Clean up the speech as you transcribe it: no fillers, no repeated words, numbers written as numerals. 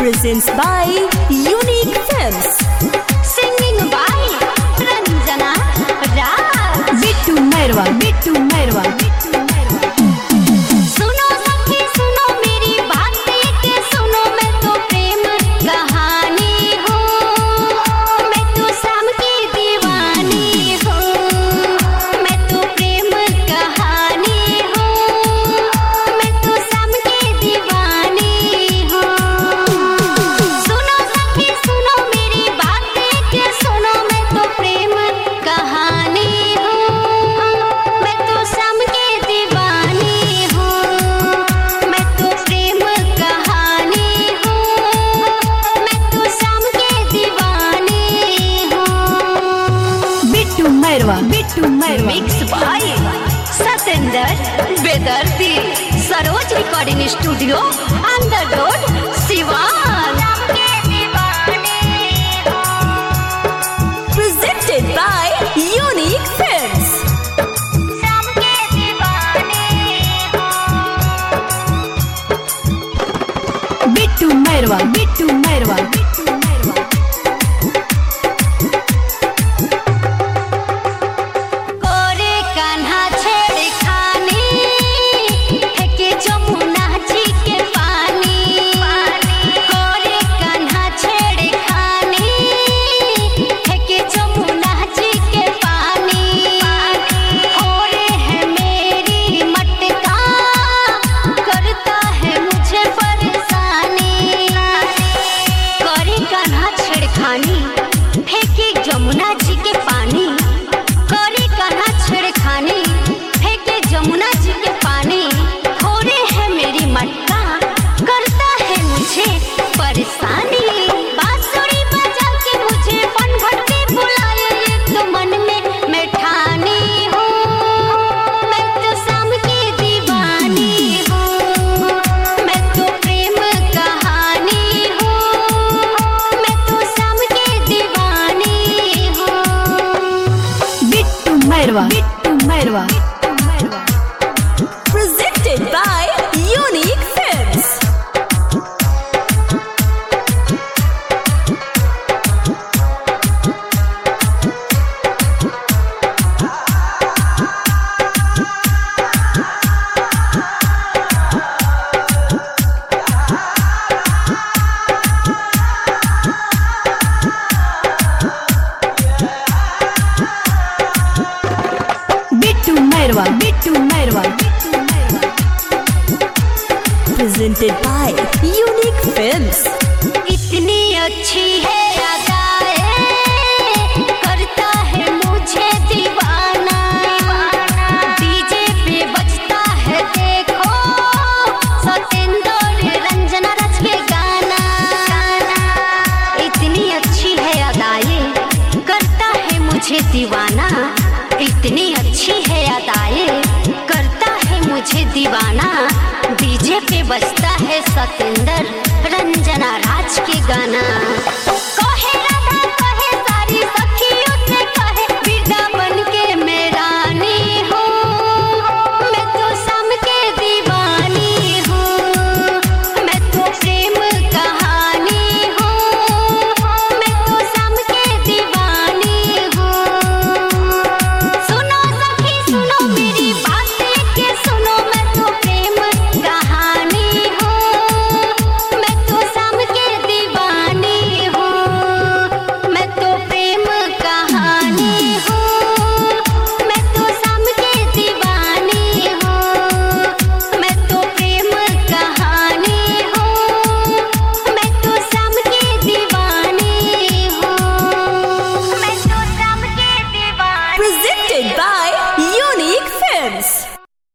presents by Unique Films. Singing by Ranjana Raj. Bittu Merwa, Bittu Merwa. सुनो सखी सुनो मेरी बातें के सुनो मैं तो प्रेम कहानी हूँ मैं तो शाम की दीवानी हूँ मैं तो प्रेम कहानी हूँ मैं तो शाम की दीवानी हूँ सुनो सखी सुनो मेरी बातें के सुनो मैं तो प्रेम कहानी हूँ मैं तो शाम की दीवानी हूँ मैं तो प्रेम कहानी हूँ मैं तो शाम की दीवानी हूँ Bittu Merwa, Bittu Merwa. Mix by Satendra Bedardi Saroj recording studio under road Siwan Presented by Unique Films. Bittu Merwa, Bittu Merwa. कोरे कान्हा छेड़ खानी है कि जमुना जी के पानी कोरे कान्हा छेड़ खानी है कि जमुना जी के पानी होरे है मेरी मटका करता है मुझे परेशानी कोरे कान्हा छेड़ खानी फेंके जमुना जी के पानी कोरे कान्हा छेड़खानी फेंके जमुना जी के पानी थोड़े है मेरी मटका करता है मुझे परेशानी बांसुरी बजा के मुझे पन भट्टी बुलाए ये तो मन में मैं ठानी हूँ मैं तो शाम की दीवानी हूँ मैं तो प्रेम कहानी हूँ मैं तो शाम की दीवानी हूँ Bittu Merwa, Bittu Merwa. Presented by Unique Films. Bittu Merwa, Bittu Merwa. Presented by Unique Films. इतनी अच्छी है अदाएं करता है मुझे दीवाना डीजे पे बजता है देखो सतेंद्र रंजना रच के गाना इतनी अच्छी है अदाएं करता है मुझे दीवाना इतनी अच्छी है अदाएं करता है मुझे दीवाना डीजे पे बजता है सतेंद्र रंजना राज के गाना